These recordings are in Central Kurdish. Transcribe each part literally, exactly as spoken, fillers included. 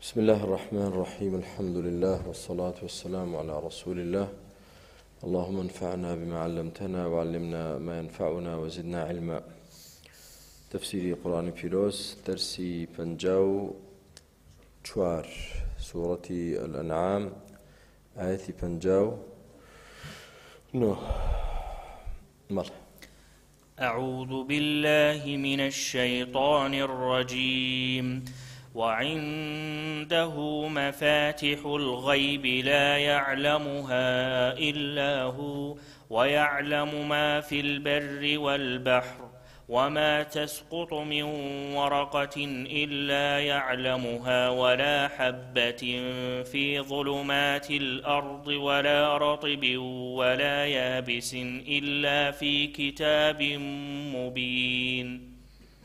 بسم الله الرحمن الرحيم الحمد لله والصلاة والسلام على رسول الله اللهم انفعنا بما علمتنا وعلمنا ما ينفعنا وزدنا علما. تفسير قرآن فيروز درسي بنجاو چوار سورة الأنعام آية بنجاو نو مر أعوذ بالله من الشيطان الرجيم. وعنده مفاتح الغيب لا يعلمها إلا هو ويعلم ما في البر والبحر وما تسقط من ورقة إلا يعلمها ولا حبة في ظلمات الأرض ولا رطب ولا يابس إلا في كتاب مبين.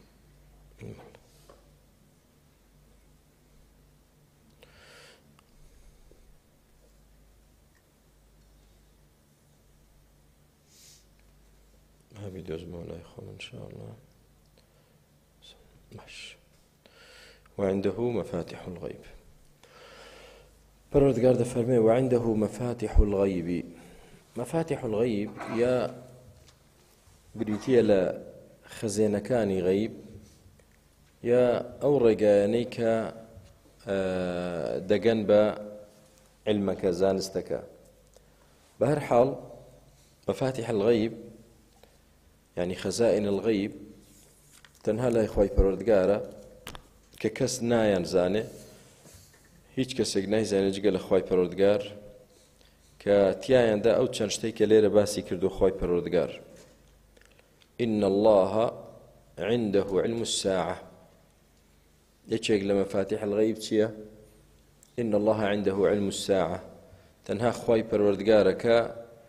فيديو زمان لا يخون إن شاء الله. ماشي. وعنده مفاتح الغيب. پروردگار دفرمي وعنده مفاتح الغيب. مفاتح الغيب يا بريتيا لا خزينكاني غيب يا أورجانيك دجنب علمك زانستك. بهر حال مفاتح الغيب يعني خزائن الغيب تنها لا إخوي پروردگارا ككس نايان زانه هیچ کەسێک نایزانێت جگە لە خوای پەروەردگار کە تیایاندا ئەو چەند شتێک کە لێرە باسی کردو خوای پەروەردگار. إن الله عنده علم الساعة یەکێک لە مەفاتیح الغەیب چییە؟ إن الله عنده علم الساعة تەنها خوای پەروەردگارە کە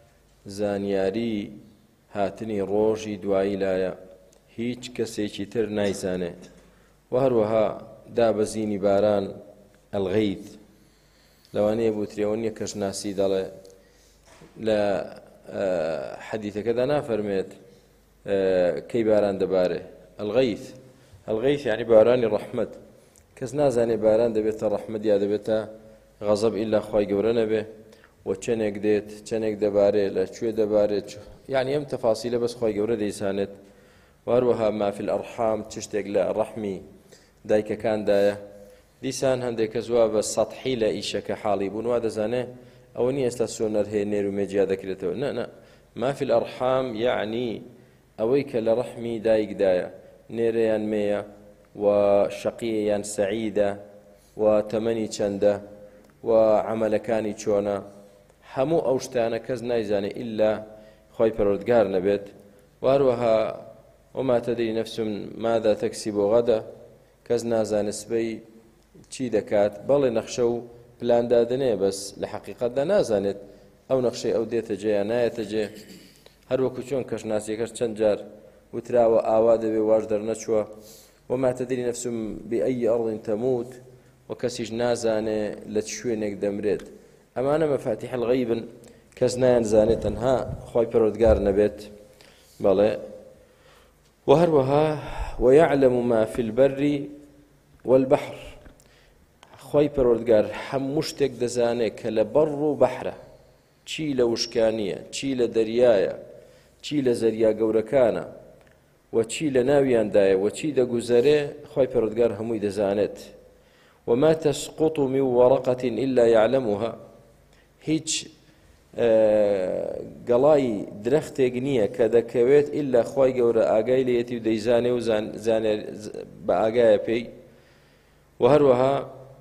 زانیاری هاتنی ڕۆژی دوایی لایە هیچ کەسێکی تر نایزانێت. و هەروەها دابەزینی باران الغەیث لەوانەیە بوترێەوە نییە کەس ناسی دەڵێ لە حەدیثەکەدا نافەرمێت کەی باران دەبارێ. الغەیث الغەیث یعنی بارانی ڕەحمەت. کەس نازانێ باران دەبێتە ڕەحمەت یا دەبێتە غەزەب ئیلا خوای گەورە نەبێ و چەندێک دێت چەندێک دەبارێت لەکوێ دەبارێت يعني ام تفاصيل بس خوي جورا ديسانت. واروها ما في الارحام تشتاق لرحمي دايك كان دايا ديسان هنديك زواب سطحي لا ايشك حالي بون وهذا زانه او ني استاسونر هي نيرو ميجي هذا كده لا لا ما في الارحام يعني اويك لرحمي دايك دايا نيريان ميا وشقيا سعيده وتمني چنده وعمل كاني چونا همو اوشتانا كز نايزاني الا خوي پروردگار نبيت. واروها وما تدري نفس ماذا تكسب غدا كز نازان سبي چی دەکات بەڵێ نەخشە و پلان دادنێ بەس لە حەقیقەتدا نازانێت ئەو نەخشەی ئەو دێتە جێ یان نایەتە جێ. هەروەکو چۆن کەشناسیەکەش چەند جار وتراوە ئاوا دەبێ واش دەرنەچووە. وما تدري نفس بأي أرض تموت و کەسیش نازانێ لە چ شوێنێک دەمرێت. ئەمانە مەفاتیح الغەیبن کەس نایانزانێت تەنها خوای پەروەردگار نەبێت. بەڵێ و هەروەها ويعلم ما في البر والبحر خوای پەروەردگار هەموو شتێک دەزانێت کە لە بەڕ و بەحرە چی لە وشکانیە چی لە دەریایە چی لە زەریا گەورەکانە و چی لە ناویاندایە و چی دەگوزەرێ خوای پەروەردگار هەمووی دەزانێت. وما تسقط من ورقة إلا يعلمها هیچ گەڵای درەختێک نییە کە دەکەوێت ئیلا خوای گەورە ئاگای لێتی و دەیزانێ و زانێ بە ئاگایە پێی. و هەروەها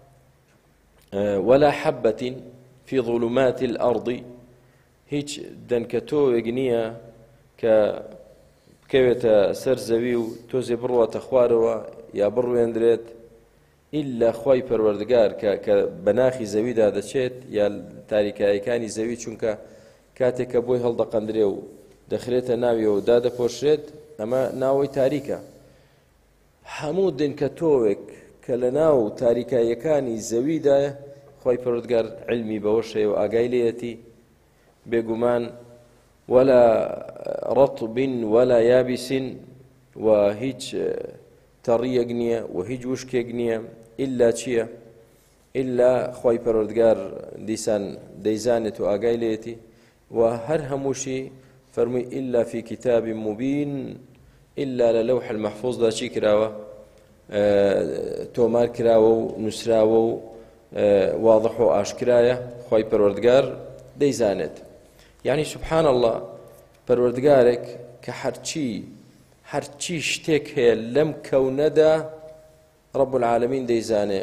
ولا حبة في ظلمات الأرض هیچ دەنکەتۆوێک نییە کە بکەوێتە سەر زەوی و تۆزێ بڕواتە خوارەوە یا بڕوێندرێت ئیلا خوای پەروەردگار کە بەناخی زەویدا دەچێت یا تاریکایەکانی زەوی چونکە کاتێک کە بۆی هەڵدەقەندرێ و دەخرێتە ناویەوە و دادەپۆشرێت ئەمە ناوەی تاریکە. هەموو دنکەتۆوێک کە لە ناو تاریکایەکانی زەویدایە خوای پەروەردگار علمی بەوەشەیە و ئاگای لێیەتی بێگومان. ولا رطب ولا يابس و هیچ تەڕیەک نییە و هیچ وشکێک نییە ئیلا چییە؟ إلا خوای پەروەردگار دیسان دەیزانێت و ئاگای لێتی و هەر هەمووشی فەرمووی إلا في كتاب مبين إلا للوح المحفوظ دا چی کراوە تۆمار کراوە و نووسراوە و واضح و ئاشکرایە خوای پەروەردگار دەیزانێت. یعنی سبحان الله پەروەردگارێک کە هەرچی هەرچی شتێک هەیە لەم کەونەدا رب العالمین دەیزانێ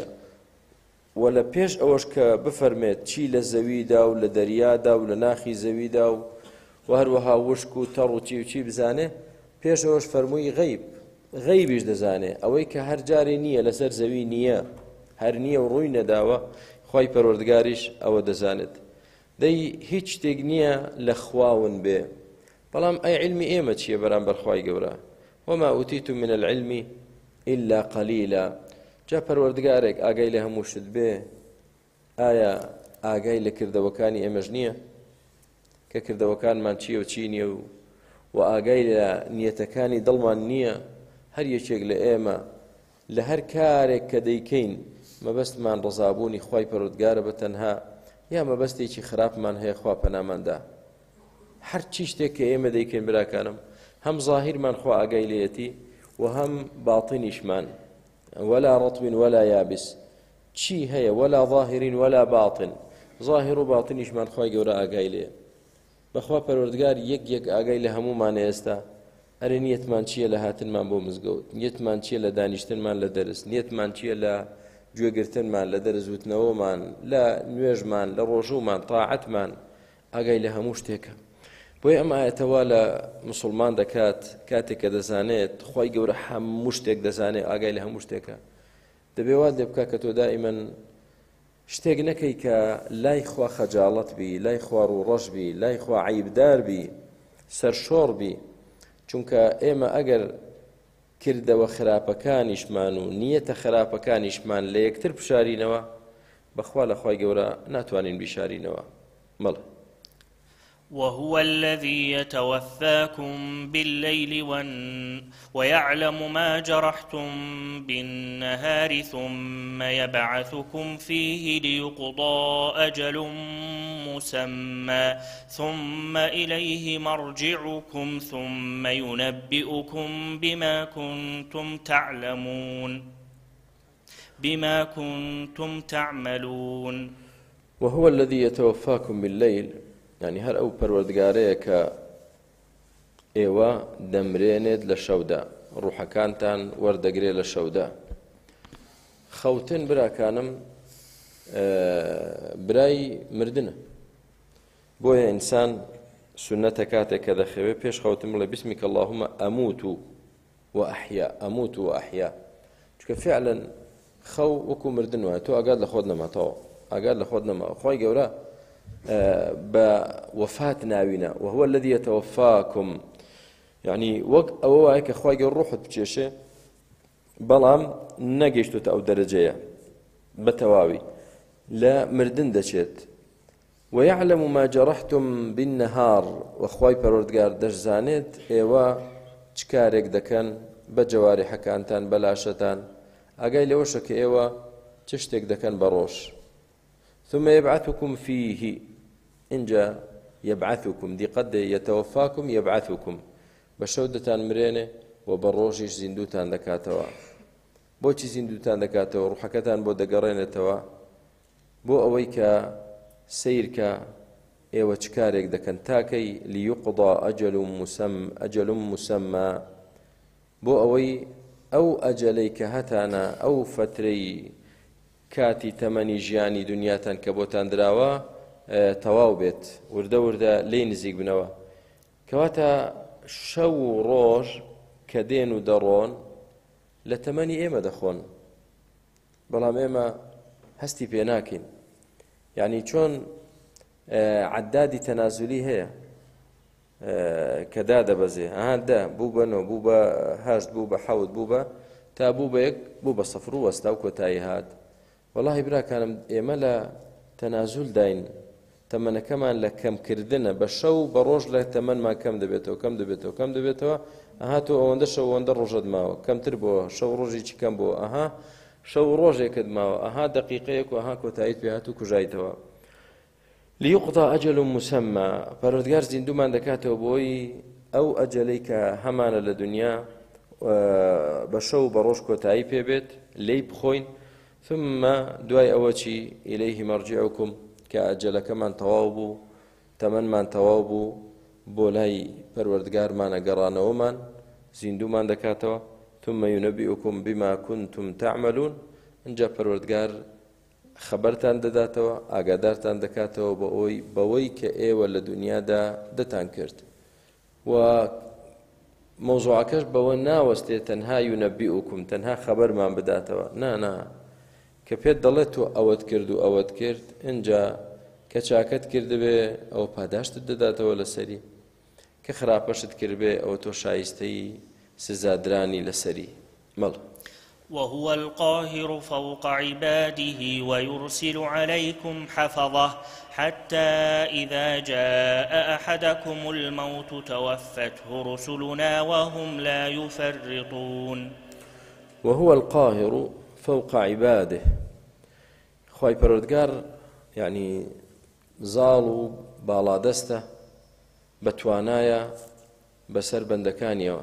و لە پێش ئەوەش کە بفەرمێت چی لە زەویدا و لە دەریادا و لە ناخی زەویدا و و هەروەها وشک و تەڕ و چی و چی بزانێ پێش ئەوەش فەرمووی غەیب غەیبیش دەزانێ ئەوەی کە هەر جارێ نییە لەسەر زەوی نییە هەر نییە و ڕووی نەداوە خوای پەروەردگاریش ئەوە دەزانێت. دەی هیچ شتێک نییە لە خواون بێ بەڵام ئەی علمی ئێمە چییە بەرامبەر خوای گەورە وما ئوتیتم من العلم إلا قليلا. جا پەروەردگارێک ئاگای لە هەموو شت بێ ئایا ئاگای لە کردەوەکانی ئێمەش نییە کە کردەوەکانمان چییە و چی نییە و و ئاگای لە نیەتەکانی دڵمان نییە هەر یەکێک لە ئێمە لە هەر کارێک کە دەیکەین مەبەستمان ڕزابوونی خوای پەروەردگارە بە تەنها یا مەبەستێکی خراپمان هەیە خوا پەناماندا هەر چی شتێک کە ئێمە دەیکەین براکانم هەم ظاهیرمان خوا ئاگای لێتی و هەم باڵتینیشمان ولا رطب ولا يابس چی هەیە ولا ظاهر ولا باطن ظاهر و باطنیشمان خوای گەورە ئاگای لێ بەخوا پەروەردگار یەک یەک ئاگای لە هەموومان ئێستا ئەرێ نیەتمان چییە لە هاتنمان بۆ مزگەوت نیەتمان چییە لە دانیشتنمان لە دەرس نیەتمان چییە لە گوێگرتنمان لە دەرزوتنەوەمان لە نوێژمان لە ڕۆژوومان تاعەتمان ئاگای لە هەموو شتێکە. بۆی ئەم ئاەتەوە لە موسڵمان دەکات کاتێک کە دەزانێت خوای گەورە هەموو شتێک دەزانێت ئاگای لە هەموو شتێکە دەبێ وا لێ بکات کە تۆ دائیمەن شتێک نەکەی کە لای خوا خەجاڵەت بی لای خوا ڕوڕەش بی لای خوا عیبدار بی سەرشۆڕ بی چونکە ئێمە ئەگەر کردەوە خراپەکانیشمان و نیەتە خراپەکانیشمان لە یەکتر بشارینەوە بەخوا لە خوای گەورە ناتوانین بیشارینەوە. مەڵێ وهو الذي يتوفاكم بالليل ون... ويعلم ما جرحتم بالنهار ثم يبعثكم فيه ليقضى أجل مسمى ثم إليه مرجعكم ثم ينبئكم بما كنتم تعلمون بما كنتم تعملون. وهو الذي يتوفاكم بالليل يعني هەر ئەو پەروەردگارەیە کە ئێوە دەمرێنێت لە شەودا ڕوحەکانتان وەردەگرێت لە شەودا. خەوتن براکانم برای مردنە بۆیە ئینسان سنەتە کاتێک کە دەخەوێت پێش خەوتن بڵێ بسمیک اللهم ئەموت و ئەحیا ئەموت و ئەحیا چونکە فعلا خەو وەکو مردن وایە تۆ ئاگات لە خۆت نەماتەوە ئاگات لە خۆت نەما خۆی گەورە بە وفات ناوینە وهو الذي يتوفاكم يعني وەک ئەوە وایە کە خوای گەورە ڕوحت بچێشێ بەڵام نەگەیشتوتە ئەو دەرەجەیە بە تەواوی لە مردن دەچێت. ويعلم ما جرحتم بالنهار وخوای پەروەردگار دەشزانێت ئێوە چ کارێک دەکەن بە جەوارحەکانتان بە لاشەتان ئاگای لەوەشە کە ئێوە چ شتێک دەکەن بە ڕۆژ. ثم يبعثكم فيه إنجا يبعثكم دي قد يتوفاكم يبعثكم بشودتان مرينه وبروجيش زندوتان دكاتوا بوچی زندوتان دكاتوا روحكتان بو دقرينتوا بو اويكا سيركا ايوه چكاريك دكن تاكي ليقضى أجل مسمى أجل مسمى بو اوي او أجليك هتانا او فتري کاتی تەمەنی ژیانی دنیاتان کە بۆتان دراوە تەواو بێت وردە وردە لێی نزیک بنەوە کەواتە شەو و ڕۆژ کە دێن و دەڕۆن لە تەمەنی ئێمە دەخۆن بەڵام ئێمە هەستی پێ ناکەین. یعنی چۆن عەدادی تەنازولی هەیە کە دادەبەزێ ئەها دە بوو بە نۆ بوو بە هەشت بوو بە حەوت بوو بە تا بوو بە یەک بوو بە سەفر و وەستا و کۆتایی هات. والله براکانم ئێمە لە تەنازول داین تەمەنەکەمان لە کەمکردنە بە شەو بە ڕۆژ لە تەمەنمان کەم دەبێتەوە کەم دەبێتەوە کەم دەبێتەوە ئەها تۆ ئەوەندە شەو ئەوەندە ڕۆژت ماوە کەمتر بۆ شەو ڕۆژێکی کەم بۆ ئەها شەو ڕۆژێکت ماوە ئەها دەقیقەیەک و ئەها کۆتاییت پێ هات و کوژایتەوە لیقضى أجل مسمى پەروەردگار زیندومان دەکاتەوە بۆی ئەو ئەجەلەی کە هەمانە لە دنیا بە شەو بە ڕۆژ کۆتایی پێبێت لێی بخۆین ثم دوای ئەوە چی ئیلەیه مەرجیعکم کە ئەجەلەکەمان تەواو بوو تەمەنمان تەواو بوو بۆ لای پەروەردگارمانە گەڕانەوەمان زیندومان دەکاتەوە ثم ينبئكم بما كنتم تعملون اینجا پەروەردگار خەبەرتان دەداتەوە ئاگادارتان دەکاتەوە بە ئەوی بەوەی کە ئێوە لە دنیادا دەتان کرد و مۆزوعەکەش بەوە ناوەستێت تەنها ينبئكم تەنها خەبەرمان بداتەوە نا نا کە پێت دەڵێت تۆ ئەوەت کرد و ئەوەت کرد اینجا کە چاکەت کردبێ ئەو پاداشتت دەداتەوە لەسەری کە خراپەشت کردبێ ئەو تۆ شایستەی سزادرانی لەسەری مەڵ وهو القاهر فوق عباده ويرسل عليكم حفظه حتى إذا جاء أحدكم الموت توفته رسلنا وهم لا يفرطون وهو القاهر فوق عباده خوای پەروەردگار یعنی زاڵ و باڵادەستە بەتوانایە بەسەر بەندەکانیەوە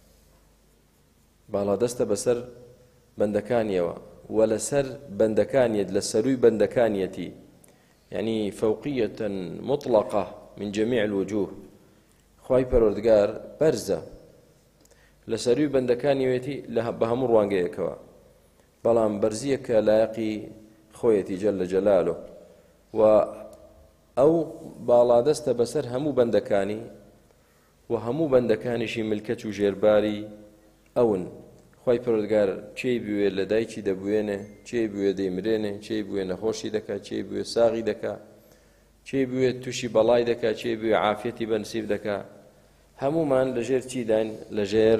باڵادەستە بەسەر بەندەکانیەوە و لەسەر بەندەکانیەت لە سەروی بەندەکانیەتی یعنی فەوقیەة مطلقة من جميع الوجوه خوای پەروەردگار بەرزە لە سەروی بەندەکانیەتی بە هەموو ڕوانگەیەکەوە بەڵام بەرزیە کە لایەقی خۆیەتی جەلە جەلالۆ و ئەو باڵادەستە بەسەر هەموو بەندەکانی و هەموو بەندەکانیشی ملکەت و ژێرباری ئەون خوای پەروەردگار چێی بوێ لە دایکی دەبوێنێ چێی بوێ دەیمرێنێ چێی بوێ نەخۆشی دەکات چێی بوێ ساغی دەکات چێی بوێ تووشی بەڵای دەکات چێی بوێ عافیەتی بەنسیب دەکات هەمومان لەژێر چی داین لەژێر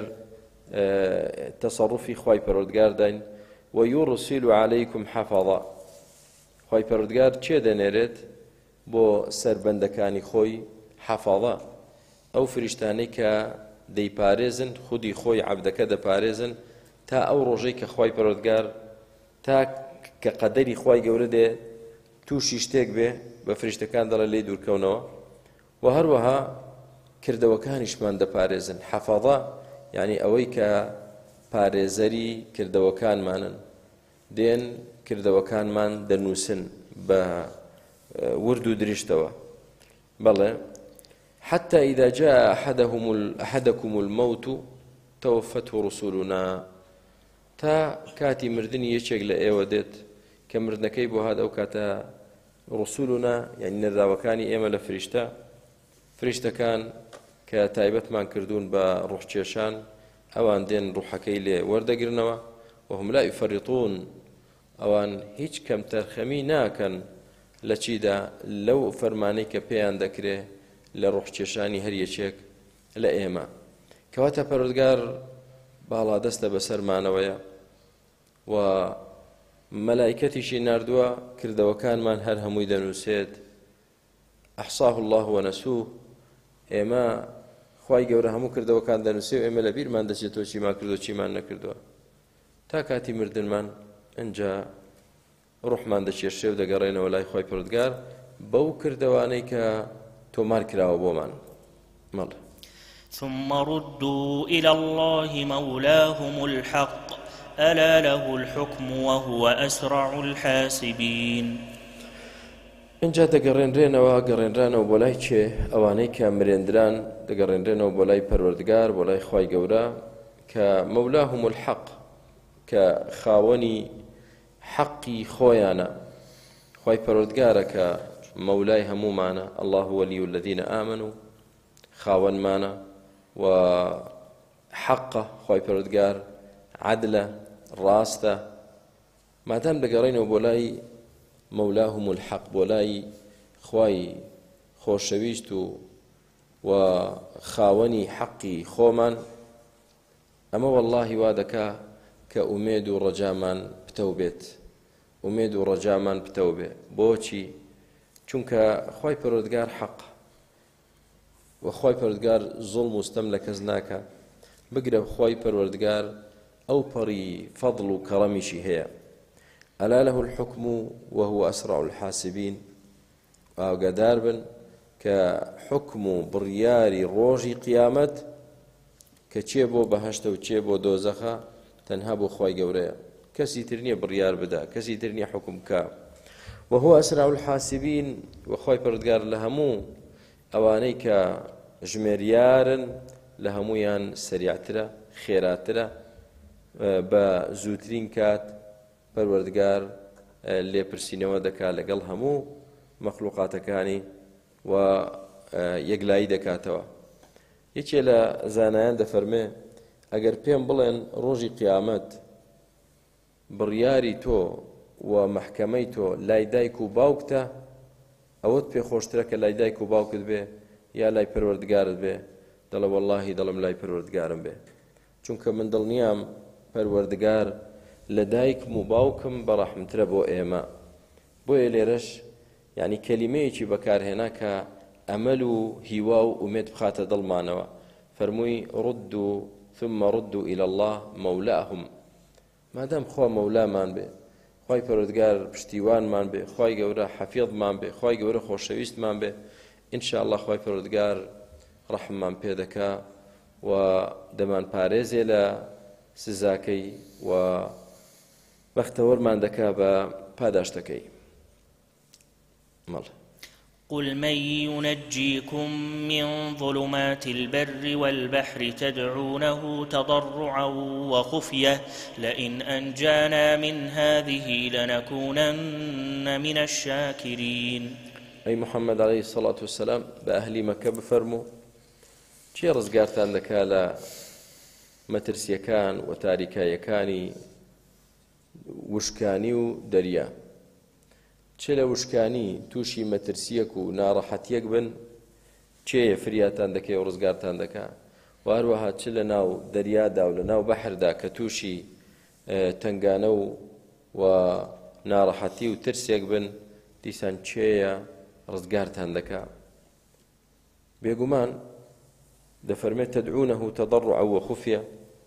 تەسەڕوفی خوای پەروەردگار داین ويرسل عليكم حفظا خوای پەروەردگار چێ دەنێرێت بۆ سەربەندەکانی خۆی حەفەڵە ئەو فریشتانەی کە دەیپارێزن خودی خۆی عەبدەکە دەپارێزن تا ئەو ڕۆژەی کە خوای پەروەردگار تا کە قەدەری خوای گەورە دێ تووشی شتێک بێ بە فریشتەکان دەڵێ لێی دوورکەونەوە و هەروەها کردەوەکانیشمان دەپارێزن حەفەڵە یعنی ئەوەی کە پارێزەری کردەوەکانمانن دێن کردەوەکانمان دەنووسن بە ورد و دریشتەوە بەڵێ حتى إذا جاء أحدهم أحدكم الموت توفته رسولنا تا كاتي مردني يشيك لأيوة ديت كمردنكي بو هذا وكاتا رسولنا يعني نرداوكاني إيما لفريشتا فريشتا كان كتايبت من كردون بروح تشيشان أوان دين روحكي لي وردقرنوا وهم لا يفرطون أوان هيج كم ترخمي ناكن لچیدا لو فرمانی کە پێیان دەکرێ لە ڕوحکێشانی هەر یەکێک لە ئێمە کەواتە پەروەردگار باڵادەستە بەسەرمانەوەیە و مەلایکەتیشی ناردووە کردەوەکانمان هەر هەمووی دەنووسێت ئەحصاه الله وەنەسوه ئێمە خوای گەورە هەموو کردەوەکان دەنووسێ و ئێمە لە بیرمان دەچێتەوە چیمان کردو چیمان نەکردووە تا کاتی مردنمان ئەنجا ڕوحمان دەچێشێ و دەگەڕێنەوە لای خۆی پەروەردگار بەو کردەوانەی کە تۆمار کراوە بۆمان مەڵ ثم ردوا إلى الله مولاهم الحق ألا له الحكم وهو أسرع الحاسبين اینجا دەگەڕێنرێنەوە گەڕێنرانەوە بۆ لای چێ ئەوانەی کە مرێندران دەگەڕێنرێنەوە بۆ لای پەروەردگار بۆ لای خوای گەورە کە مولاهم الحق کە خاوەنی حەقی خۆیانە خوای پەروەردگارە کە مەولای هەمومانە الله وەلی الذین ئامنوا خاوەنمانە و حەقە خوای پەروەردگار عەدلە ڕاستە مادام دەگەڕێنەوە بۆ لای مولاهم الحق بۆ لای خوای خۆشەویست و و خاوەنی حەقی خۆمان ئەمە وەڵڵاهی وا دەکا کە ئومێد و ڕەجامان پتەو بێت ئومێد و ڕەجامان پتەو بێ بۆچی چونکە خوای پەروەردگار حەق و خوای پەروەردگار زوڵم و ستەم لە کەس ناکە بگرە خوای پەروەردگار ئەو پەڕی فەضڵ و کەڕەمیشی هەیە ألا له الحكم وهو أسرع الحاسبين ئاگادار بن کە حکم و بڕیاری ڕۆژی قیامەت کە چێ بۆ بەهەشتە و چێ بۆ دۆزەخە تەنها بۆ خی گەورەیە کەسی تر نییە بڕیار بدا کەسی تر نییە حکم بکە وهو أسرع الحاسبين وخوای پەروەردگار لە هەموو ئەوانەی کە ژمێریارن لە هەمویان سەریعترە خێراترە بە زووترین کات پەروەردگار لێپرسینەوە دەکات لەگەڵ هەموو مەخلوقاتەکانی و یەکلایی دەکاتەوە یەکێ لە زانایان دەفەرمێ ئەگەر پێم بڵێن ڕۆژی قیامەت بڕیاری تۆ و مەحکەمەی تۆ لای دایک و باوکتە ئەوەت پێخۆشترە کە لای دایک و باوکت بێ یا لای پەروەردگارت بێ دەڵێ وەڵڵاهی دڵم لای پەروەردگارم بێ چونکە من دڵنیام پەروەردگار لە دایکم و باوکم بەڕەحمترە بۆ ئێمە بۆیە لێرەش یعنی کەلیمەیەکی بەکارهێنا کە ئەمەل و هیوا و ئومێد بخاتە دڵمانەوە فەرمووی ڕدوا ثم ردوا إلى الله مولاهم مادام خوا مەولامان بێ خوای پەروەردگار پشتیوانمان بێ خوای گەورە حەفیظمان بێ خوای گەورە خۆشەویستمان بێ ئینشاءالله خوای پەروەردگار ڕەحممان پێ دەکا و دەمان پارێزێ لە سزاکەی و بەختەوەرمان دەکا بە پاداشتەکەی مەڵ قل من ينجيكم من ظلمات البر والبحر تدعونه تضرعا وخفية لئن أنجانا من هذه لنكونن من الشاكرين أي محمد عليه الصلاة والسلام بأهل مكة بفرمو چی ڕزگارتان دەکا لە مەترسیەکان و تاریکایەکانی وشکانی و دەریا چێ لە وشکانی تووشی مەترسیەک و ناڕەحەتیەک بن چێیە فریاتان دەکەی و ڕزگارتان دەکا و هەروەها چ لە ناو دەریادا و لە ناو بەحردا کە تووشی تنگانە و و ناڕەحەتی و ترسێک بن دیسان چێیە ڕزگارتان دەکا بێگومان دەفەرمێت تدعونه تضرعا وخفية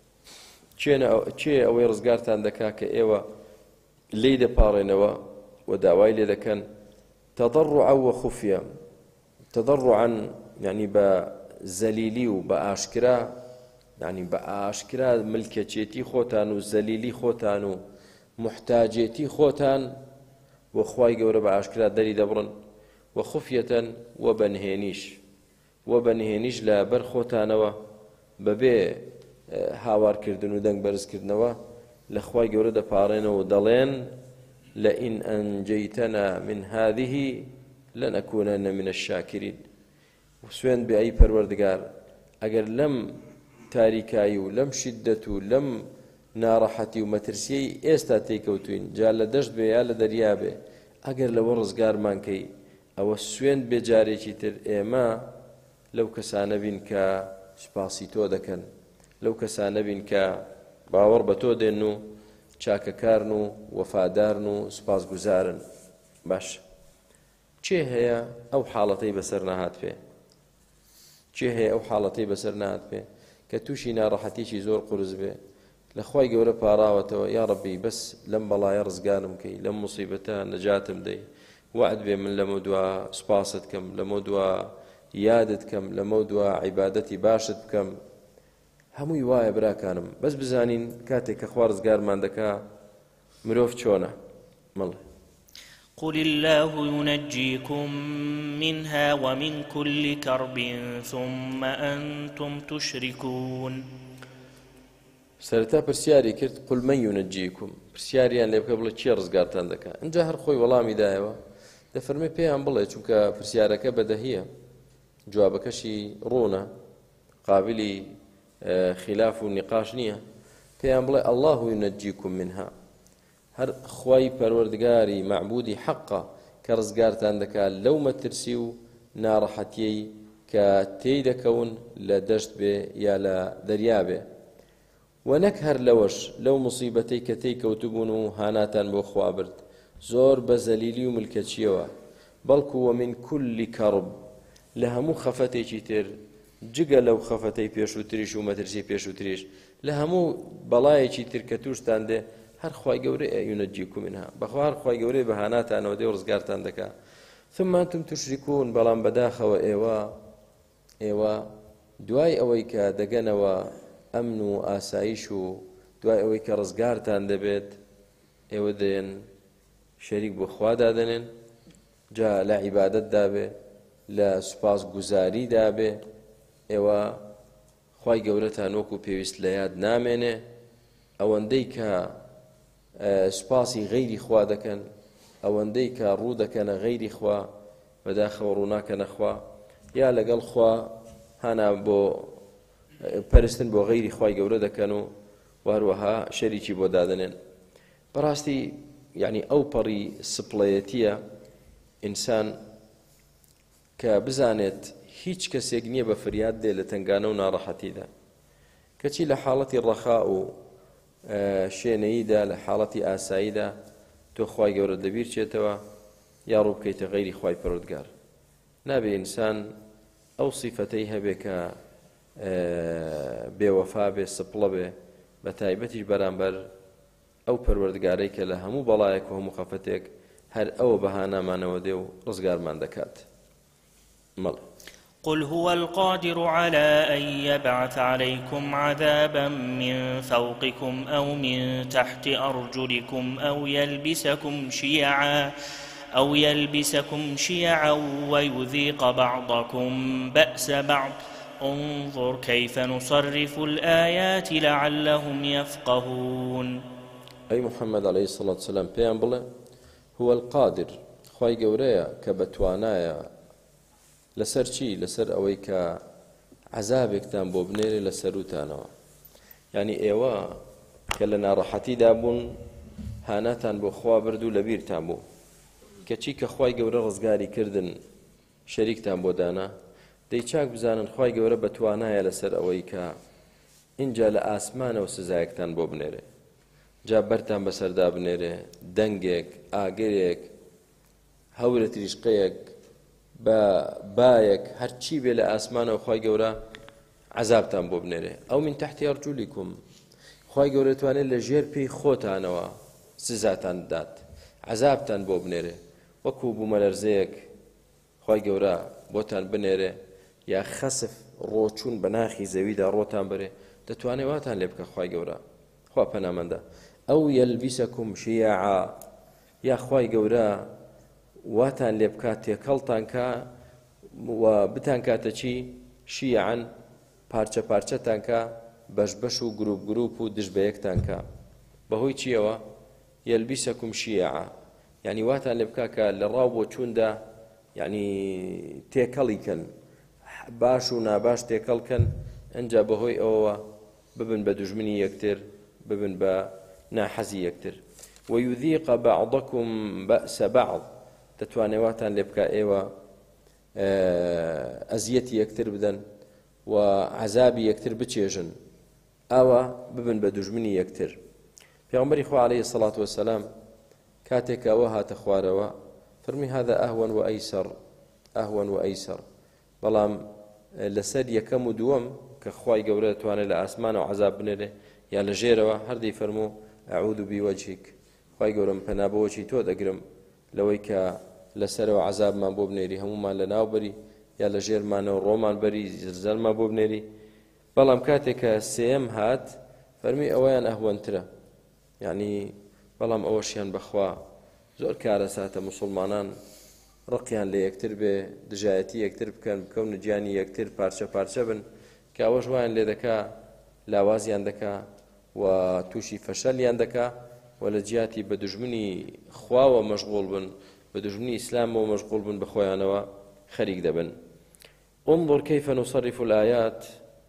چێ ئەوەی ڕزگارتان دەکا کە ئێوە لێی دەپاڕێنەوە و داوای لێ دەکەن تضرعا وخفية تضرعا يعني بزەلیلی و بە ئاشکرا يعني بە ئاشکرا ملکەچێتی خۆتان و زەلیلی خۆتان و محتاجێتی خۆتان و خوای گەورە بە ئاشکرا دەری دەبڕن و خفية و بەنهێنیش و بەنهێنیش لە بەر خۆتانەوە بەبێ هاوارکردن و دەنگ بەرزکردنەوە لە خوای گەورە دەپاڕێنەوە و دەڵێن لئن ئەنجەیتەنا من هذه لنكونن من الشاكرين سوێن بێ ئەی پەروەردگار ئەگەر لەم تاریکایی و لەم شیددەت و لەم ناڕەحەتی و مەترسیەی ئێستا تێکەوتوین جا لە دەشت بێ یا لە دەریا بێ ئەگەر لەوە ڕزگارمان کەی ئەوە سوێن بێ جارێکی تر ئێمە لەو کەسانە بین کە سوپاسی تۆ دەکەن لەو کەسانە بین کە باوەڕ بە تۆ دێن و چاکەکارن و وەفادارن و سوپاسگوزارن باش چێ هەیە ئەو حاڵەتەی بەسەر نەهات پێ چێ هەیە ئەو حاڵەتەی بەسەر نەهات پێ کە تووشی ناڕەحەتیی زۆر قورس بێ لە خوای گەورە پاڕاوەتەوە یا ڕەبی بەس لەم بەڵایە ڕزگارم کەی لەم موسیبەتە نەجاتم دەی وعد بێ من لەمە دووە سوپاست کەم لەمە دووە یادت کەم لەمە دووە عیبادەتی باشت بکەم هەمووی وایە براکانم بەس بزانین کاتێک کە خوا ڕزگارمان دەکا مرۆڤ چۆنە مەڵێ قل الله ينجيكم منها ومن كل كرب ثم أنتم تشركون سەرەتا پرسیاری کرد قل من ينجيكم پرسیاریان لێ بکە بڵێ چێ ڕزگارتان دەکا ئەنجا هەر خۆی وەڵامی دایەوە دەفەرمێ پێیان بڵێ چونکە پرسیارەکە بەدەهیە جوابەکەشی ڕوونە قابلی خلاف و نقاش نییە پێیان بڵێ الله ينجيكم منها هەر خوای پەروەردگاری معبودی حەقە کە ڕزگارتان دەکات لەو مەترسی و ناڕەحەتیەی کە تێی دەکەون لە دەشت بێ یا لە دەریا بێ و نەک هەر لەوەش لەو موسیبەتەی کە تێی کەوتبوون و هاناتان بۆ خوا برد زۆر بە زەلیلی و ملکەچیەوە بەڵکو ومن كل كرب لە هەموو خەفەتێکی تر جگە لەو خەفەتەی پێشووتریش و مەترسی پێشووتریش لە هەموو بەڵایەکی تر کە تووشتان دێ هەر خوای گەورەی یونەجیکم منها بەخوا هەر خوای گەورەی بەهاناتانەوە دێ و ڕزگارتان دەکات ثم أنتم تشركون بەڵام بەداخەوە ئێوە ئێوە دوای ئەوەی کە دەگەنەوە ئەمن و ئاسایش و دوای ئەوەی کە ڕزگارتان دەبێت ئێوە دێن شەریک بۆ خوا دادەنێن جا لە عیبادەت دابێ لە سوپاس گوزاری دابێ ئێوە خوای گەورەتان وەکو پێویست لە یاد نامێنێ ئەوەندەی کە سوپاسی غەیری خوا دەکەن ئەوەندەی کە ڕوو دەکەنە غەیری خوا بەداخەوە ڕووناکەنە خوا یا لەگەڵ خوا هانا بۆ پەرستن بۆ غەیری خوای گەورە دەکەن و واروەها شەریکی بۆ دادنێن بەڕاستی یعنی ئەو پەڕی سپڵەیەتیە ئینسان کە بزانێت هیچ کەسێک نییە بە فریاد دێ لە تنگانە و ناڕەحەتیدا کەچی لە حاڵەتی ڕەخا و شوێنەییدا لە حاڵەتی ئاساییدا تۆ خوای گەورە دەبیر چێتەوە یا ڕوو بکەیتە غەیری خوای پەروەردگار نابێ ئینسان ئەو سیفەتەی هەبێ کە بێوەفا بێ سپڵە بێ بە تایبەتیش بەرامبەر ئەو پەروەردگارەی کە لە هەموو بەڵایەک و هەموو خەفەتێک هەر ئەوە بەهانامانەوە دێ و ڕزگارمان دەکات مەڵێ قل هو القادر على أن يبعث عليكم عذابا من فوقكم أو من تحت أرجلكم أو يلبسكم شيعا أو يلبسكم شيعا ويذيق بعضكم بأس بعض انظر كيف نصرف الآيات لعلهم يفقهون أي محمد عليه الصلاة والسلام بيان بله هو القادر خواهي قوريا كبتوانايا لسر چی لسر ئەوەی کە عەزابێکتان بۆ بنێرێ لە سەروتانەوە یعنی ئێوە کە لە ناڕەحەتیدا بوون هاناتان بۆ خوا برد و لەبیرتان بوو کەچی کە خوای گەورە ڕزگاری کردن شەریکتان بۆ دانا دەی چاک بزانن خوای گەورە بەتوانایە لەسەر ئەوەی کە اینجا لە ئاسمانەوە سزایەکتان بۆ بنێرێ جا بەرتان بەسەردا بنێرێ دەنگێک ئاگرێک هەورە تریشقەیەک بە بایەک هەرچی بێ لە ئاسمانەوە خوای گەورە عەزابتان بۆ بنێرێ ئەو من تحتی ئەرجولیکم خوای گەورە دەتوانێت لە ژێر پێی خۆتانەوە سزاتان بدات عەزابتان بۆ بنێرێ وەکو بوومەلەرزەیەک خوای گەورە بۆتان بنێرێ یا خەسف ڕۆچوون بە ناخی زەویدا ڕۆتان بەرێ دەتوانێت واتان لێ بکە خوای گەورە خوا پەنامەندە ئەو یەلبیسەکم شیعا یا خوای گەورە واتان لێ بکات تێکەڵتان کە و بتان کاتە چی شیعەن پارچە پارچەتان کە بەش بەش و گروپ گروپ و دژ بە یەکتان کە بەهۆی چیەوە یەلبیسەکم شیعا یعنی واتان لێ بکات کە لە ڕاو بۆ چووندا یعنی تێکەڵی کەن باش و ناباش تێکەڵ کەن ئەنجا بەهۆی ئەوەوە ببن بە دوژمنی یەکتر ببن بە ناحەزی یەکتر ويذيق بعضكم بأس بعض دەتوانێت واتان لێ بکە ئێوە ئەزیەتی یەکتر بدەن و عەزابی یەکتر بچێژن ئەوە ببن بە دوژمنی یەکتر پێغەمبەری خوا عەلەیهی سەڵات وەسەلام کاتێک ئەوە هاتە خوارەوە فەرمی هذا ئەهوەن و ئەیسەر ئەهوەن و ئەیسەر بەڵام لەسەر یەکەم و دووەم کە خوای گەورە دەتوانێت لە ئاسمانەوە عەزاب بنێرێ یا لە ژێرەوە هەردەی فەرموو ئەعوذ بوجهک خوای گەورەم پەنا بەوەکی تۆ دەگرم لەوەی کە لەسەرەوە عەزابمان بۆ بنێری هەمومان لە ناوبەری یا لە ژێرمانەوە ڕۆمان بەری زلزەلمان بۆ بنێری بەڵام کاتێک کە سێم هات فەرمی ئەوەیان ئەهوەنترە یعنی بەڵام ئەوەشیان بەخوا زۆر کارە ساتە موسڵمانان ڕقیان لە یەکتر بێ دژایەتی یەکتر بکەن بکەونە گیانی یەکتر پارچە پارچە بن کە ئەوەش وایان لێ دەکا لاوازیان دەکا و تووشی فەشەلیان دەکا و لە جیاتی بە دوژمنی خواوە مەشغوڵ بن بە دوژمنی ئیسلامەوە مەشغوڵ بن بە خۆیانەوە خەریک دەبن انظر كيف نصرف الآيات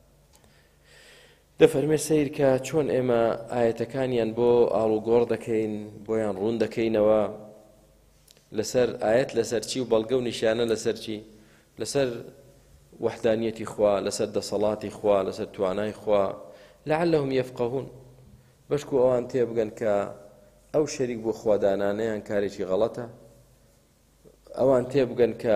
دەفەرمێ سەیر کە چۆن ئێمە ئاەتەکانیان بۆ ئاڵوگۆڕ دەکەین بۆیان ڕوون دەکەینەوە لەسەر ئاەت لەسەر چی و بەڵگە و نیشانە لەسەر چی لەسەر وحدانیەتی خوا لەسەر دەسەڵاتی خوا لەسەر توانای خوا لعلهم يفقهون بەشکو ئەوان تێبگەن کە ئەو شەریک بۆ خوادانانەیان کارێکی غەڵەتە ئەوان تێبگەن کە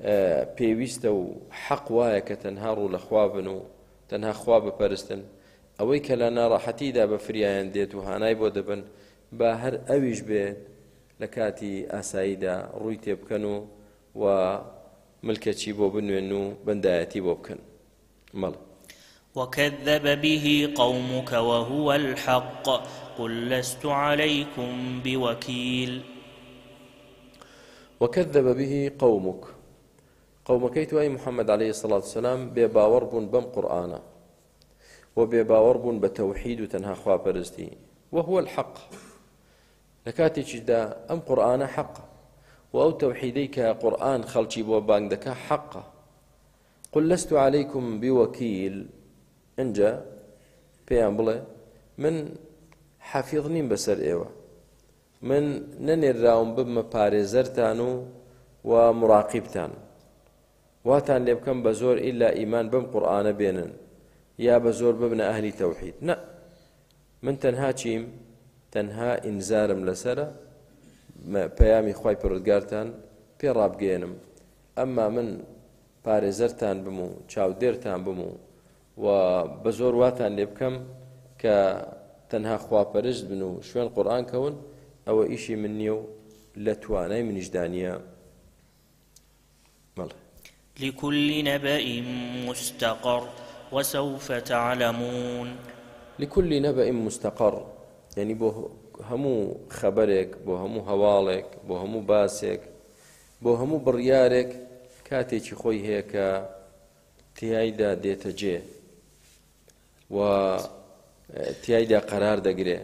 پێویستە و حەق وایە کە تەنها ڕوو لە خوا بن و تەنها خوا بپەرستن ئەوەی کە لە ناڕەحەتیدا بە فریایان دێت و هانای بۆ دەبن با هەر ئەویش بێت لە کاتی ئاساییدا ڕووی تێ بکەن و و ملکەچی بۆ بنوێن و بەندایەتی بۆ بکەن. مەڵ وكذب به قومك وهو الحق قل لست عليكم بوكيل. وكذب به قومك قومكەی تو ئەی محەممەد عليه الصلاة والسلام بێباوەڕ بوون بەم قورئانە و بێباوەڕ بوون بە تەوحید و تەنها خواپەرستی وهو الحق لە کاتێکیدا ئەم قورئانە حەقە و ئەو تەوحیدەی کە قورئان خەڵکی بۆ بانگ دەکا حەقە. قل لست عليكم بوكيل ئەنجا پێیان بڵێ من حەفیظ نیم بەسەر ئێوە، من نەنێراوم ببمە پارێزەرتان و و مراقیبتان واتان لێ بکەم بە زۆر ئیلا ئیمان بەم قورئانە بێنن یا بە زۆر ببنە ئەهلی تەوحید. نە، من تەنها چیم؟ تەنها ئینزارم لەسرە پەیامی خوای پەروەردگارتان پێ ڕابگەێنم، ئەمما من پارێزەرتان بم و چاودێرتان بم و و بە زۆر واتان لێ بکەم کە تەنها خواپەرست بن و شوێن قورئان کەون، ئەوە ئیشی من نییە و لە توانای منیشدا نییە. مەڵێ لكل نبأ مستقر وسوف تعلمون. لكل نبأ مستقر يعني بۆ هەموو خەبەرێک، بۆ هەموو هەواڵێک، بۆ هەموو باسێک، بۆ هەموو بڕیارێک کاتێکی خۆی هەیە کە تیایدا دێتە جێ و تیایدا قەرار دەگرێ.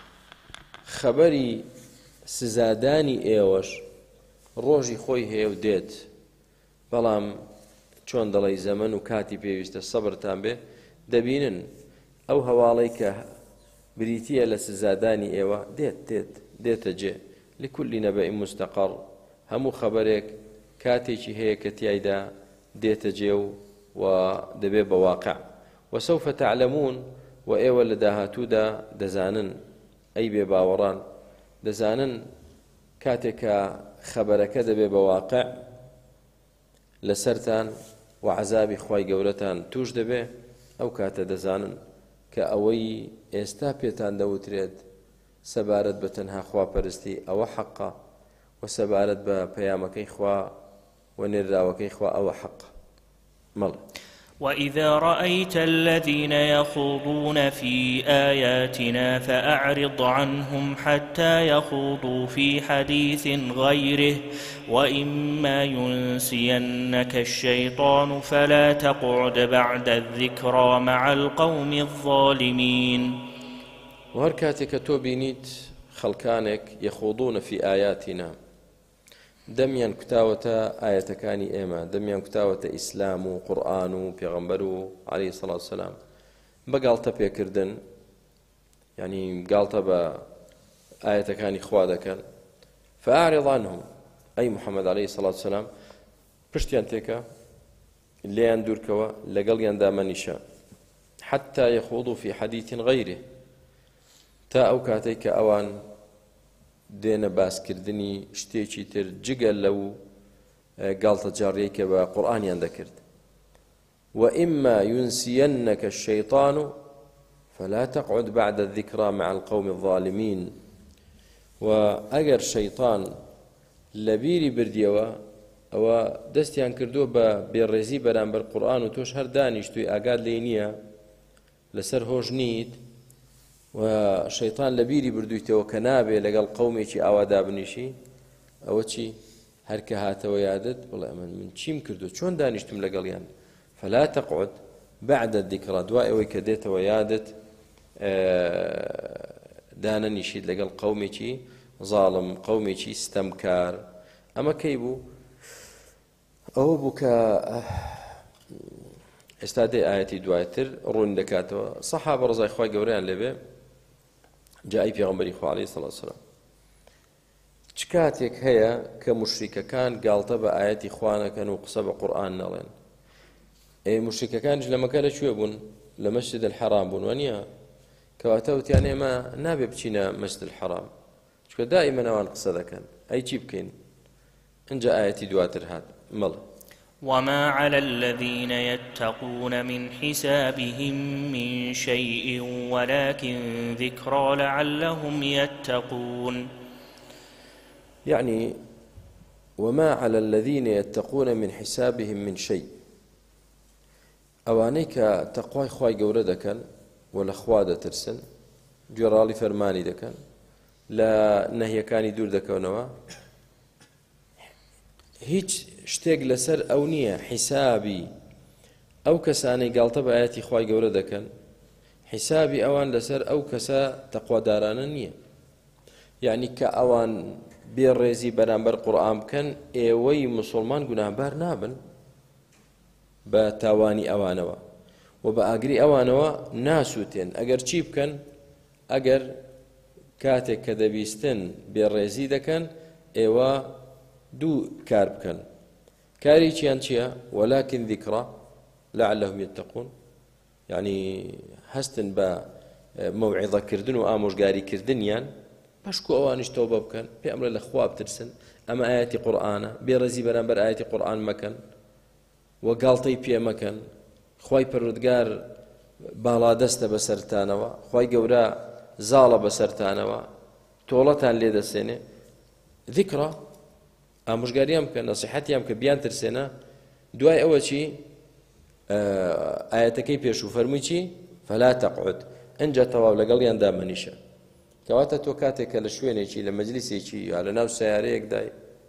خەبەری سزادانی ئێوەش ڕۆژی خۆی هەیە و دێت، بەڵام چۆن دەڵێی زەمن و کاتی پێویستە سەبرتان بێ دەبینن ئەو هەواڵەی کە بریتیە لە سزادانی ئێوە دێت دێت دێتە جێ. لكل نبأ مستقر هەموو خەبەرێک کاتێکی هەیە کە تیایدا دێتە جێ و دەبێ بە واقع. وسوف تعلمون و ئێوە لە داهاتوودا دەزانن، ئەی بێ باوەڕان دەزانن کاتێک کە خەبەرەکە دەبێ بە واقع لەسەرتان و عەزابی خوای گەورەتان توش دەبێ، ئەو کاتە دەزانن کە ئەوەی ئێستا پێتان دەوترێت سەبارەت بە تەنها خواپەرستی ئەوە حەقە و سەبارەت بە پەیامەکەی خوا و نێراوەکەی خوا ئەوە حەقە. مەڵێ وإذا رأيت الذين يخوضون في آياتنا فأعرض عنهم حتى يخوضوا في حديث غيره وإما ينسينك الشيطان فلا تقعد بعد الذكرى مع القوم الظالمين. وهر كاتك تو بينيت خلقانك يخوضون في آياتنا دەمیان کوتاوەتە ئاەتەکانی ئێمە، دەمیان کوتاوەتە ئیسلام و قورئان و پێغەمبەر و عەلەیهی سەڵات وسەلام بە گاڵتە پێکردن، یعنی گاڵتە بە ئاەتەکانی خوا دەکەن. فأعرض عنهم ئەی محەممەد عەلەیهی سەڵات وسەلام پشتیان تێکە، لێیان دوورکەوە، لەگەڵیاندا مەنیشە حتى يخوضوا في حديث غيره تا ئەو کاتێک کە ئەوان دێنە باسکردنی شتێکی تر جگەل لەو گاڵتە جاڕیەی کە بە قورئانیان دەکرد. وإما ينسينك الشيطان فلا تقعد بعد الذكرى مع القوم الظالمين. وأجر شيطان لبيري برديوە ئەوە دەستیان کردووە بە بێڕێزی بەرامبەر قورئان و تۆش هەر دانیشتووی ئاگاد لێی نییە، لەسەر هۆژ نیت و شەیطان لە بیری بردوویتەوە کە نابێ لەگەڵ قەومێکی ئاوادا بنیشی، ئەوە چی؟ هەر کە هاتەوە یادت بڵێ من من چیم کردو، چۆن دانیشتم لەگەڵیان. فلا تقعد بعد الذكرى دوای ئەوەی کە دێتەوە یادت دانەنیشیت لەگەڵ قەومێکی زاڵم، قەومێکی ستەمکار. ئەمە کەی بوو؟ ئەوە بوو کە ئێستا دێ ئاەتی دوایتر ڕوون دەکاتەوە. سەحابە ڕزای خوای گەورەیان لێبێ جای پێغەمبەری خوا عەلەیهی سەڵات وسەلام چ کاتێک هەیە کە موشریکەکان گاڵتە بە ئاەتی خوا نەکەن و قسە بە قورئان نەڵێن. ئێ موشریکەکانیش لە مەکە لەکوێ بوون؟ لە مەسجد الحەرام بوون، وانە کەواتە وتیان ئێمە نابێ بچینە مەسجد الحەرام چونکە دائیمەن ئەوان قسە دەکەن، ئەی چی بکەین؟ ئەنجا ئاەتی دواتر هات. مەڵێ وما على الذين يتقون من حسابهم من شيء ولكن ذكرى لعلهم يتقون. يعني وما على الذين يتقون من حسابهم من شيء، ئەوانەی کە تەقوای خوای گەورە دەکەن و لە خوا دەترسن، گوێڕاڵی فەرمانی دەکەن، لە نەهیەکانی دوور دەکەونەوە، هیچ شتێک لەسەر ئەو نییە حیسابی ئەو کەسانەی گاڵتە بە ئاەتی خوای گەورە دەکەن، حیسابی ئەوان لەسەر ئەو کەسە تەقوادارانە نییە. یعنی کە ئەوان بێڕێزی بەرامبەر قورئان بکەن، ئێوەی موسڵمان گوناهبار نابن بە تاوانی ئەوانەوە و بە ئاگری ئەوانەوە ناسووتێن. ئەگەر چی بکەن؟ ئەگەر کاتێک کە دەبیستن بێڕێزی دەکەن، ئێوە دوو کار بکەن. کاری چیان چییە؟ وەلاکن ذیکڕا لەعلەهم یتەقون، یعنی هەستن بە مەوعیظەکردن و ئامۆژگاریکردنیان، پەشکو ئەوانیش تەوبە بکەن، پێ ئەمرە لە خوا بترسن. ئەمە ئاەتی قورئانە، بێڕێزی بەرامبەر ئاەتی قورئان مەکەن و گاڵتەی پێ مەکەن. خوای پەروەردگار باڵادەستە بەسەرتانەوە، خوای گەورە زاڵە بەسەرتانەوە، تۆڵەتان لێ دەسێنێ. ذیکڕا، ئامۆژگاریان بکەن، نەسیحەتیان بکە، بیان ترسێنە. دوای ئەوە چی؟ ئاەتەکەی پێشوو فەرمووی چی؟ فەلا تەقعود، ئەنجا تەواو لەگەڵیان دامەنیشە. کەواتە تۆ کاتێکە لە شوێنێکی، لە مەجلیسێکی، یا لە ناو سەیارەیەکدای،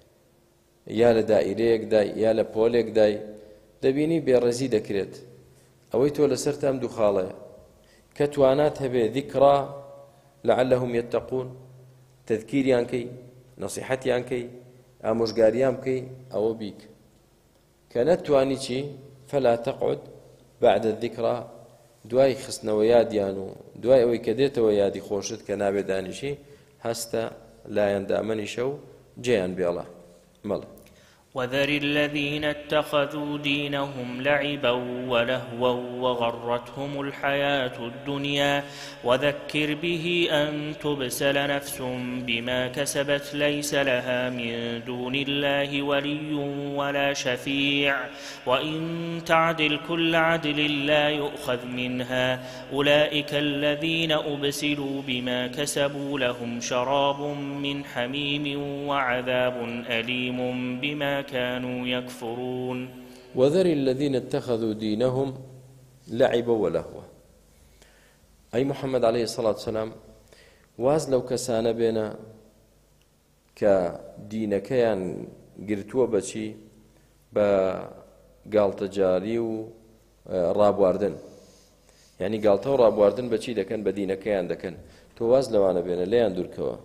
یا لە دائیرەیەکدای، یا لە پۆلێکدای، دەبینی بێڕێزی دەکرێت، ئەوەی تۆ لەسەر تام دوو خاڵەیە کە توانات هەبێ ذیکڕا لەعلەهم یتەقون، تەذکیریان کەی، نەسیحەتیان کەی، ئامۆژگاریان بکەی، ئەوە بیک. کە نەتوانی چی؟ فەلا تەقعود بعد الذیکڕا، دوای خستنەوە یادیان و دوای ئەوەی کە دێتەوە یادی خۆشت کە نابێ دانیشی، هەستە لایەن دامەنیشە و جێیان بێڵە. مەڵێ وذر الذين اتخذوا دينهم لعبا ولهوا وغرتهم الحياة الدنيا وذكر به أن تبسل نفس بما كسبت ليس لها من دون الله ولي ولا شفيع وإن تعدل كل عدل لا يؤخذ منها أولئك الذين أبسلوا بما كسبوا لهم شراب من حميم وعذاب أليم بما كانوا يكفرون. وذر الذين اتخذوا دينهم لعبا ولهوا، أي محمد عليه الصلاة والسلام واز لو كسان بينا كدينكيان قرتوا بشي بقالتجاري و رابواردن، يعني قالتوا رابواردن بشي دكن بدينكيان دكن، تو واز لو أنا بينا ليان دركوا.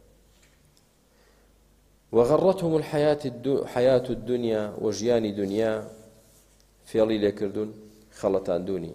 وغرتهم الحياة الدو حياة الدنيا وجيان دنيا فيلي لكردون خلطان دوني.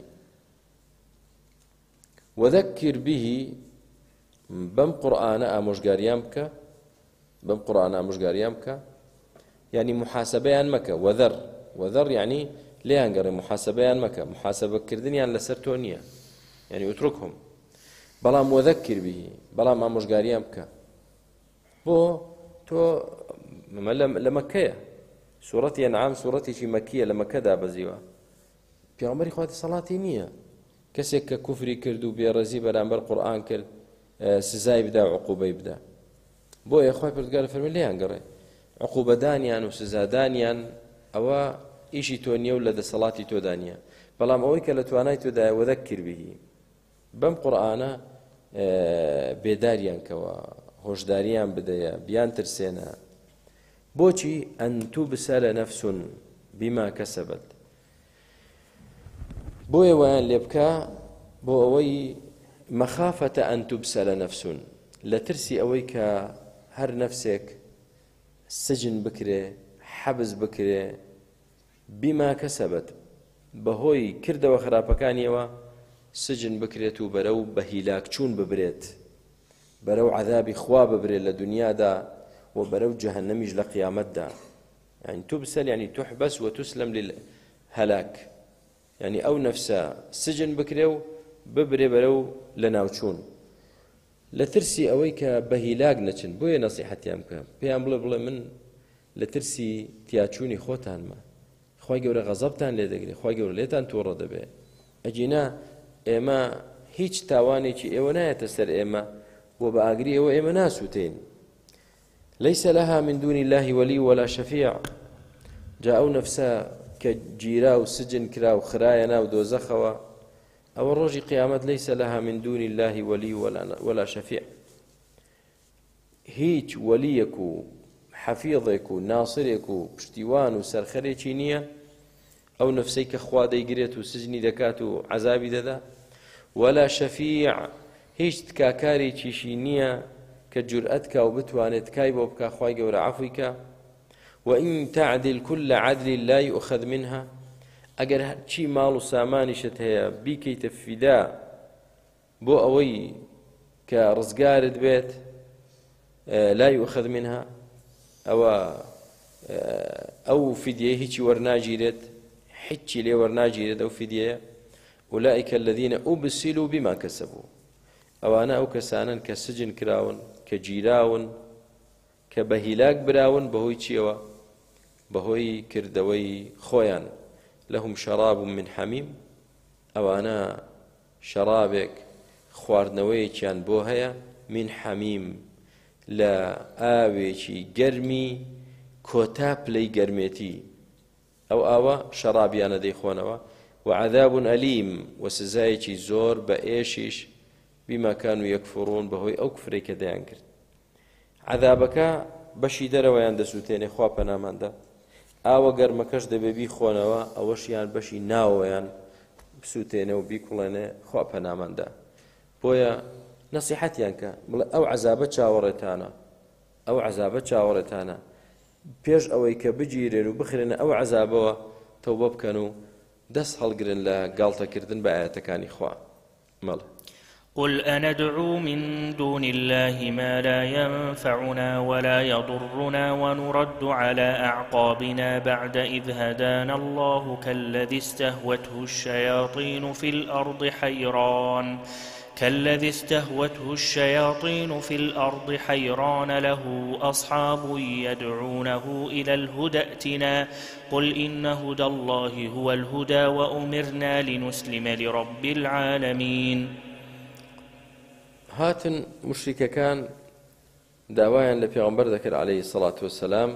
وذكر به بم قرآن آموشگاريان بك، بم قرآن آموشگاريان بك، يعني محاسبيان مكة. وذر وذر يعني ليان قري محاسبيان مكة، محاسبة كردنيان لسرتونيا، يعني اتركهم. بلام وذكر به، بلام آموشگاريان بك. بو تو لمكية سورة أنعام سورة شي مكية لمكة دابزيوا في عمر إخواتي صلاتي نية كسك كفري كردو بيرزي برامبر قرآن كرد سزاي بدا وعقوبة يبدا بو يا إخواتي بردقال فرمي ليان قري عقوبة دانيان وسزا دانيان أو إيشي تونيا ولا دا صلاتي تو دانيا بلام أويك لتواناي تو دا وذكر به بم قرآن بيداريان كوا هۆشداریان بدەیە بیان ترسێنە. بۆچی؟ ئەن توبسەلە نەفس بیما کەسەبەت، بۆیە وایان لێ بکە بۆ ئەوەی مەخافەتە ئەن توبسەلە نەفس، لە ترسی ئەوەی کە هەر نەفسێک سجن بکرێ، حەبس بکرێ، بیما کەسەبەت، بەهۆی کردەوە خراپەکانیەوە سجن بکرێت و بەرەو بە هیلاک چوون ببرێت، بەرەو عذابی خوا ببرێت لە دنیادا و بەرەو جەهەنەمیش لە قیامەتدا. يعني تبسل يعني تحبس وتسلم للهلاك، يعني ئەو نەفسە سجن بکرێ و ببرێ بەرەو لەناوچوون، لە ترسی ئەوەی کە بە هیلاک نەچن. بۆیە نەسیحەتیان بکە، پێیان بڵێ بڵێ من لە ترسی تیاچوونی خۆتانمە، خوا خی گەورە غەزەبتان لێ دەگرێت، خی گەورە لێتان تووڕە دەبێت. ئەجینا ئێمە هیچ تاوانێکی ئێوە نایەتە سەر ئێمە بۆ بە ئاگری ئەوە ئێمە ناسووتین. ليس لها من دون الله ولي ولا شفيع. جا ئەو نەفسە کە گیرا و سجن کرا و خرایە ناو دۆزەخەوە، ئەوە ڕۆژی قیامەت ليس لها من دون الله ولي ولا شفيع. هیچ وەلیەک و حەفیظێک و ناسرێک و پشتیوان و سەرخەرێکی نییە ئەو نەفسەی کە خوا دەیگرێت و سجنی دەکات و عەزابی دەدا، ولا شەفیع، هیچ تکاکارێکیشی نییە کە جورئەت کا و بتوانێت کای بۆ بکە خوای گەورە عەفوی کە. وإن تعدل كل عدل لا يؤخذ منها، ئەگەر چی ماڵ و سامانیشت هەیە بیکەیتە فیدا بۆ ئەوەی کە ڕزگارت بێت، لا يؤخذ منها، ئەوە ئەو فیدیە هیچی وەرناگیرێت، هیچی لێ وەرناگیرێت ئەو فیدیەیە. أولئك الذين أبسلوا بما كسبوا، ئەوانە ئەو کەسانن کە سجن کراون، کە گیراون، کە بە هیلاک براون بەهۆی چیەوە؟ بەهۆی کردەوەی خۆیان. لەهم شەراب من حەمیم، ئەوانە شەرابێک خواردنەوەیەکیان بۆ هەیە، من حەمیم، لە ئاوێکی گەرمی کۆتا پلەی گەرمێتی، ئەو ئاوە شەرابیانە دەیخۆنەوە. وعذاب ئەلیم، و سزایەکی زۆر بە ئێشیش، بما كانوا يكفرون، بەهۆی ئەو کفرەی کە دەیان کرد. عذابەکە بەشی دەرەوەیان دەسووتێنێ، خوا پەناماندا. ئاوە گەرمەکەش دەبێ بیخۆنەوە، ئەوەشیان بەشی ناوەیان بسووتێنێ و بیکوڵێنێ، خوا پەناماندا. بۆیە نەسیحەتیان کە بڵێ ئەو عەزابە چاوەڕێتانە، ئەو عەزابە چاوەڕێتانە، پێش ئەوەی کە بگیرێن و بخرێنە ئەو عەزابەوە تەوبە بکەن و دەست هەڵگرن لە گاڵتەکردن بە ئاەتەکانی خوا. مەڵێ قل أندعو من دون الله ما لا ينفعنا ولا يضرنا ونرد على أعقابنا بعد إذ هدانا الله كالذي استهوته الشياطين في الأرض حيران كالذي استهوته الشياطين في الأرض حيران له أصحاب يدعونه إلى الهدى ائتنا قل إن هدى الله هو الهدى وأمرنا لنسلم لرب العالمين. هاتن مشركەکان داوایان لە پێغەمبەر دەکرد عەلەیهی سەڵات وەسەلام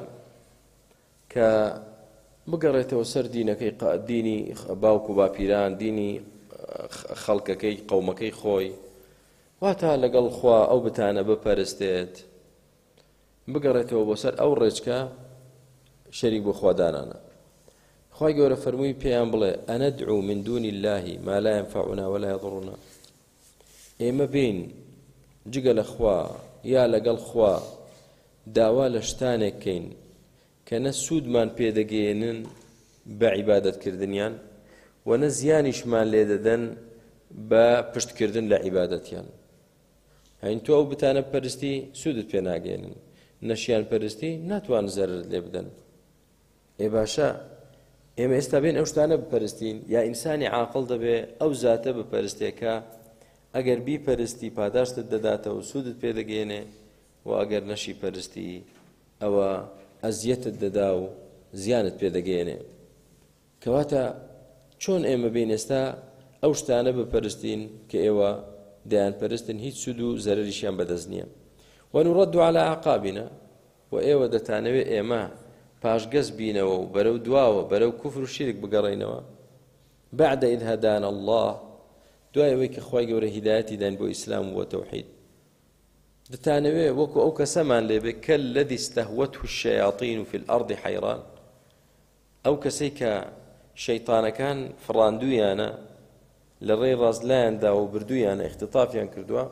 کە بگەڕێتەوە سەر دینەکەی، دینی باوک و باپیران، دینی خەڵکەکەی، قەومەکەی خۆی، واتە لەگەڵ خوا ئەو بتانە بپەرستێت، بگەڕێتەوە بۆ سەر ئەو ڕێچکە شەریک بۆ خوادانانە. خوای گەورە فەرمووی پێیان بڵێ ئەنەدعو من دون الله ما لا ينفعنا ولا يضرنا، ئێمە بین جگە لە خوا یا لەگەڵ خوا داوا لە شتانێک کەین کە نە سوودمان پێدەگەێنن بە عیبادەتکردنیان و نە زیانیشمان لێ دەدەن بە پشتکردن لە عیبادەتیان. هەین تۆ ئەو بتانە پەرستی سوودت پێ ناگەێنن، نەشیان پەرستی ناتوان زەرت لێ بدەن. ئێ باشە ئێمە ئێستا بێن ئەو شتانە بپەرستین، یا ئینسانی عاقڵ دەبێ ئەو زاتە بپەرستێکە ئەگەر بی پەرستی پاداشتت دەداتەوە و سوودت پێدەگەێنێ، و ئەگەر نەشی پەرستی ئەوە ئەزیەتت دەدا و زیانت پێدەگەێنێ. کەواتە چۆن ئێمە بین ئێستا ئەو شتانە بپەرستین کە ئێوە دەیان پەرستن، هیچ سود و زەرەریشیان بەدەست نییە. ونرد على أعقابنا، و ئێوە دەتانەوێت ئێمە پاشگەز بینەوە و بەرەو دواوە بەرەو کوفر و شیرک بگەڕێنەوە. بعد إذ هدانا الله، دوای ئەوەی کە خوای گەورە هیدایەتی داین بۆ ئیسلام و بۆ تەوحید، دەتانەوێ وەکو ئەو کەسەمان لێبێ کەالذی استەهوەته الشەیاطین فی الأرض حەیران، ئەو کەسەی کە شەیطانەکان فڕاندوویانە لە ڕێی ڕازلایاندا و بردوویانە، اختطافیان کردووە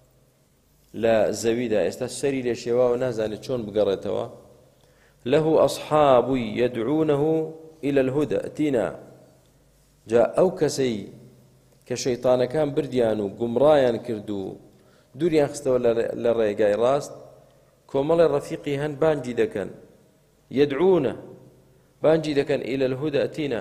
لە زەویدا، ئێستا سەری لێ شێواوە نازانێت چۆن بگەڕێتەوە. له أصحاب يدعونه إلى الهدى ائتنا، جا ئەو کەسەی کە شەیطانەکان بردیان و گومڕایان کرد و دووریان خستەوە لە ڕێگای ڕاست، کۆمەڵی ڕەفیقی هەن بانگی دەکەن، یەدعونە بانگی دەکەن إلى الهدى ائتنا،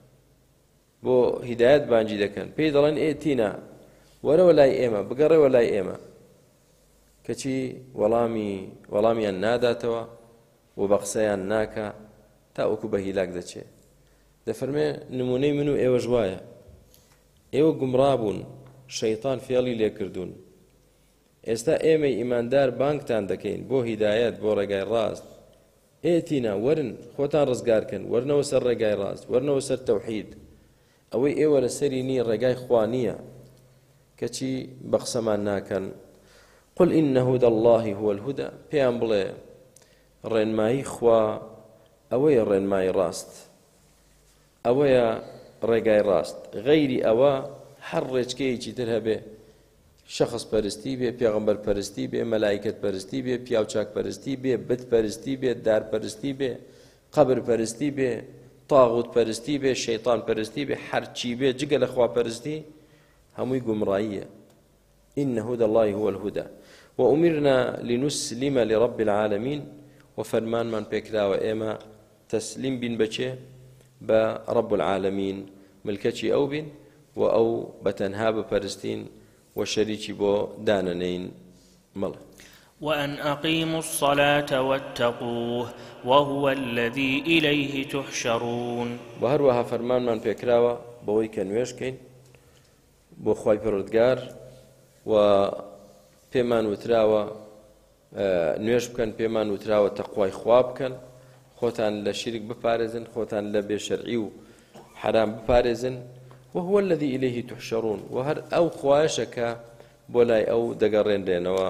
بۆ هیدایەت بانگی دەکەن، پێی دەڵێن ئێتینا، وەرەوە لای ئێمە، بگەڕێوە لای ئێمە، کەچی وەڵامی وەڵامیان ناداتەوە و بە قسەیان ناکە تا وەکو بە هیلاک دەچێت. دەفەرمێ نمونەی من و ئێوەش وایە ئێوە گومڕابوون شەیطان فێڵی لێکردوون ئێستا ئێمەی ئیماندار بانگتان دەکەین بۆ هیدایەت بۆ ڕێگای ڕاست ئێتینا وەرن خۆتان ڕزگارکەن وەرنەوە سەر ڕێگای ڕاست وەرنەوە سەر تەوحید ئەوەی ئێوە لەسەری نی ڕێگای خوا نییە کەچی بە قسەمان ناکەن قل إن هدى الله هو الهدى پێیان بڵێ ڕێنمایی خوا ئەوەیە ڕێنمایی ڕاست ئەوەیە ڕێگای ڕاست غەیری ئەوە هەر ڕێچکەیەکی تر هەبێ شخص پەرستی بێ پێغەمبەر پەرستی بێ مەلایکەت پەرستی بێ پیاوچاک پەرستی بێ بت پەرستی بێ دار پەرستی بێ قەبر پەرستی بێ تاغوت پەرستی بێ شەیطان پەرستی بێ هەرچی بێ جگە لە خوا پەرستی هەمووی گومڕاییە إن هدى الله هو الهدى وأمرنا لنسلم لرب العالمين وفرمان من بكرا وإما تسليم بن بچه برب العالمين ملكتي أو بن وأو بتنهاب فرستين وشريكي بو داننين مل وأن أقيموا الصلاة واتقوه وهو الذي إليه تحشرون وهروها فرمان من بكرا بوي كنويش كين بو خواي پروردگار و پێمان وتراوە نوێژ بکەن پێمان وتراوە تەقوای خوا بکەن خۆتان لە شیرک بپارێزن خۆتان لە بێشەرعی و حرام بپارێزن وهو الذي إليه تحشرون وهر أو خواشك بولاي أو دقرينرينوا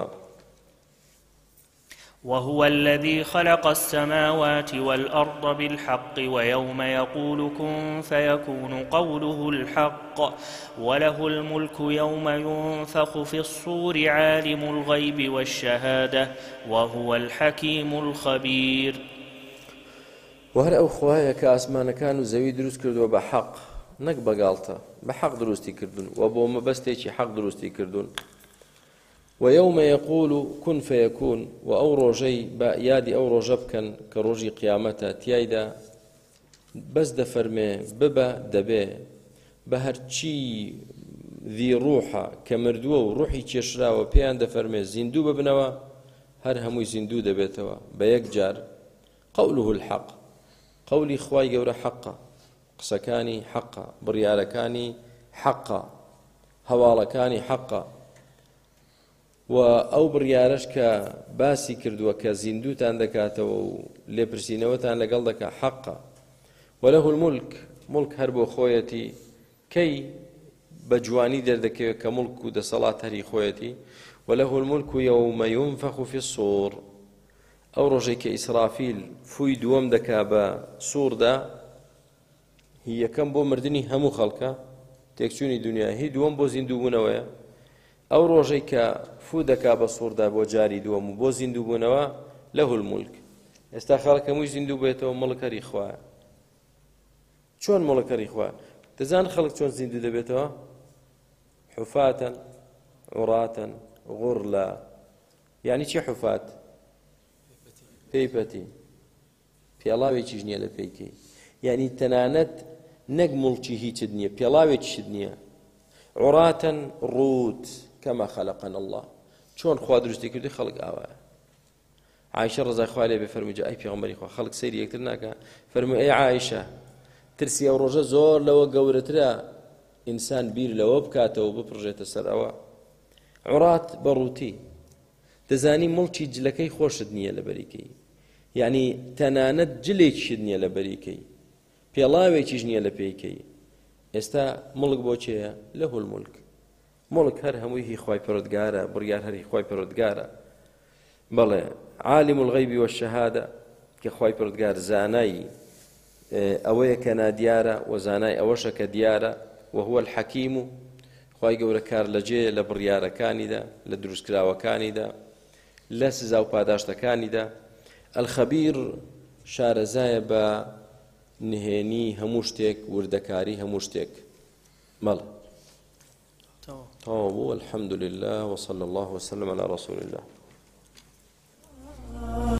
وهو الذي خلق السماوات والأرض بالحق ويوم يقول كن فيكون قوله الحق وله الملك يوم ينفخ في الصور عالم الغيب والشهادة وهو الحكيم الخبير وهر أو خوايا كأسمان كانوا زوي دروس كردوا بحق نك بقالته بحق دروستي كردون وابو ما بستيشي حق دروستي كردون ويوم يقول كن فيكون وأو روجي بأيادي أو روجبكن كروجي قيامته تيايدا بس دفرمي ببا دبي بهرچي ذي روحا كمردوه وروحي تشرا وبيان دفرمي زندو ببنوا هر هموي زندو دبيتوا بيكجار قوله الحق قولي خواي جورا حقا قسكاني حقا بريالكاني حقا هوالكاني حقا و ئەو بڕیارەش کە باسی کردووە کە زیندوتان دەکاتەوە و لێپرسینەوەتان لەگەڵ دەکات حەقا وله الملك ملک هەر بۆ خۆیەتی کەی بە جوانی دەردەکەوێت کە ملک و دەسەڵات هەری خۆیەتی وله الملك يوم ينفخ في الصور ئەو ڕۆژەی کە ئیسرافیل فوی دووەم دەکا بە سووردا هی یەکەم بۆ مردنی هەموو خەڵکە تێکچوونی دنیا هی دووەم بۆ زیندووبوونەوەیە ئەو ڕۆژەی کە فو دەکا بە سووردا بۆ جاری دووەم و بۆ زیندووبوونەوە له الملك ئێستا خەڵک هەمووی زیندوو بێتەوە مڵکەری خوایە چۆن مڵکەری خوایە دەزان خەڵک چۆن زیندوو دەبێتەوە حوفاتەن عوڕاتەن غوڕلا یعنی چی حوفات پێیپەتی پێڵاوێکیش نییە لە پێیکەی یعنی تەنانەت نەک مڵکی هیچت نییە پێڵاوێکیشت نییە عوڕاتەن ڕووت كما خلقنا الله شلون خوا دروستی کردی خلق ئاوایە عایشە ڕزای خوا لێ بێ فەرمووی ئەی پێغەمبەری خوا خەڵک سەیری یەکتر ناکە فەرمووی ئەی عایشە ترسی ئەو ڕۆژە زۆر لەوە گەورەترە ئینسان بیر لەوە بکاتەوە بپڕژێتە سەر ئەوە عوڕات بەڕووتی دەزانی مڵکی جلەکەی خۆشت نییە لە بەریکەی یعنی تەنانەت جلێکیشت نییە لە بەریکەی پێڵاوێکیش نییە لە پێیکەی ئێستا مڵک بۆ چێیە لەه الملک مڵک هەر هەمووی هی خوای پەروەردگارە بڕیار هەری خوای پەروەردگارە بەڵێ عالم الغیب والشهادە کە خوای پەروەردگار زانای ئەوەیە کە نادیارە و زانای ئەوەشە کە دیارە وهو الحەکیم و خوای گەورە کار لەجێ لە بڕیارەکانیدا لە دروستکراوەکانیدا لە سزا و پاداشتەکانیدا الخەبیر شارەزایە بە نهێنی هەموو شتێک وردەکاری هەموو شتێک مەڵ تمام والحمد لله وصلى الله وسلم على رسول الله